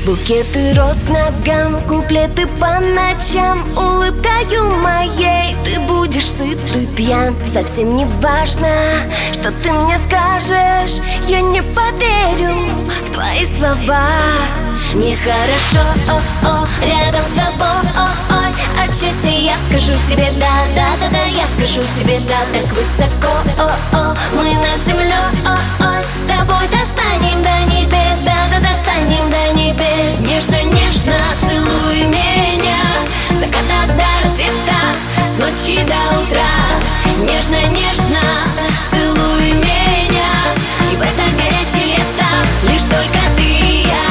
Букеты роз к ногам, куплеты по ночам. Улыбкою моей ты будешь сыт и пьян. Совсем не важно, что ты мне скажешь, я не поверю в твои слова. Мне хорошо, рядом с тобой, отчасти я скажу тебе да, да, я скажу тебе да. Так высоко, мы над землей, с тобой достанем до небес, да, достанем до небес. Нежно целуй меня, с заката до рассвета, с ночи до утра. Нежно целуй меня, и в это горячее лето лишь только ты и я.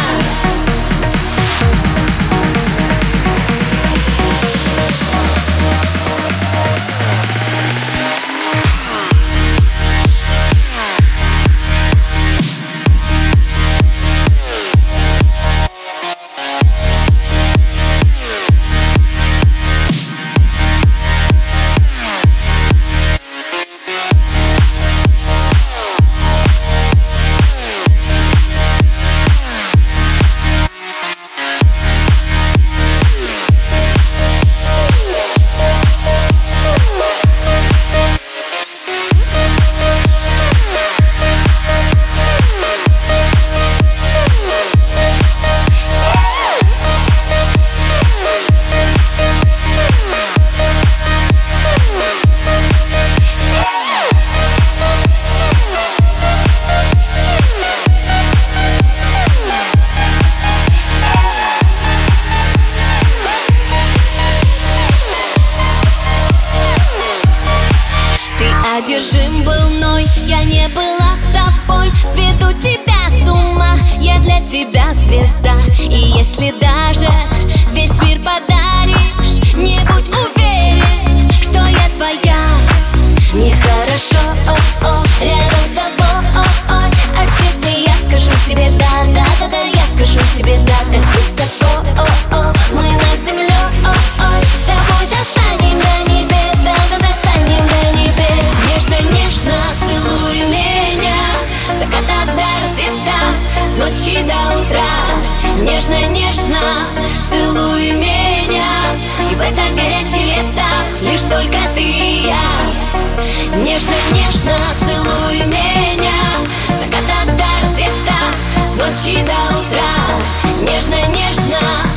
Одержим был мной, я не была с тобой. Сведу тебя с ума, я для тебя звезда. И если даже весь мир подаришь, не будь уверен, что я твоя. Мне хорошо, рядом с тобой, отчасти я скажу тебе да, да, я скажу тебе да. Так высоко, мы над землей, с тобой достанем до небес, да, достанем до небес. Нежно целуй меня, с заката до рассвета, с ночи до утра. Нежно целуй меня, и в это горячее лето лишь только ты и я. Нежно целуй меня, с заката до рассвета, с ночи до утра. Нежно